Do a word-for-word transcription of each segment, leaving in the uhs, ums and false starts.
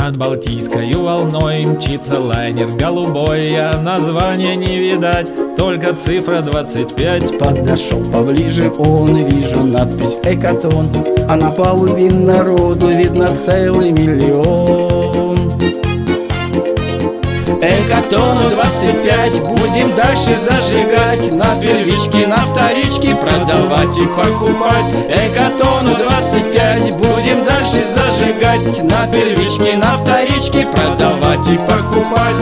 Над Балтийской волной мчится лайнер голубой, а названия не видать, только цифра двадцать пять. Подошел поближе он, вижу надпись «Экатон», а на палубе народу видно целый миллион. Экатону двадцать пять будем дальше зажигать, на первичке, на вторичке продавать и покупать. Экатону двадцать пять будем дальше зажигать, на первичке, на вторичке продавать и покупать.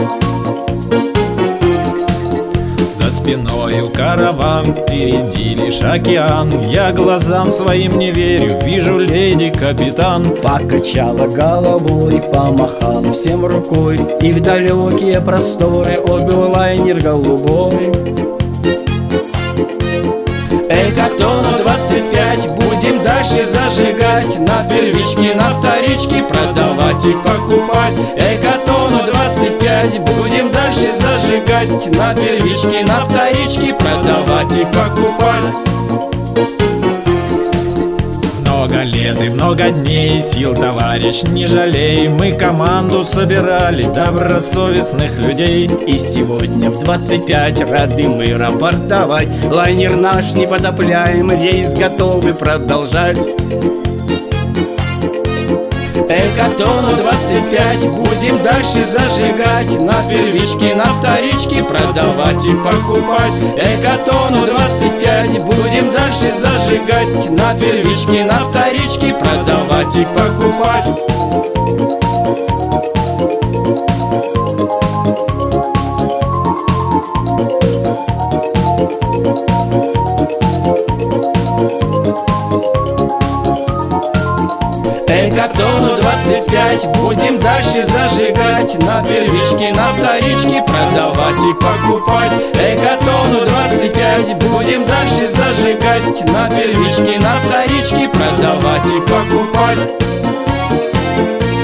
За спиною караван, впереди лишь океан. Я глазам своим не верю, вижу леди-капитан. Покачала головой, помахала всем рукой, и в далекие просторы отбыл лайнер голубой. Экатону двадцать пять будем дальше зажигать, на первичке, на вторичке продавать и покупать. Экатону двадцать пять будем дальше зажигать, на первичке, на вторичке продавать и покупать. Много лет и много дней, сил, товарищ, не жалей. Мы команду собирали добросовестных людей, и сегодня в двадцать пять рады мы рапортовать: лайнер наш непотопляемый, рейс готовы продолжать. Экатону двадцать пять будем дальше зажигать, на первичке, на вторичке продавать и покупать. Экатону двадцать пять будем дальше зажигать, на первичке, на вторичке продавать и покупать. Экатону двадцать пять будем дальше зажигать, на первичке, на вторичке продавать и покупать. Экатону двадцать пять будем дальше зажигать, на первичке, на вторичке продавать и покупать.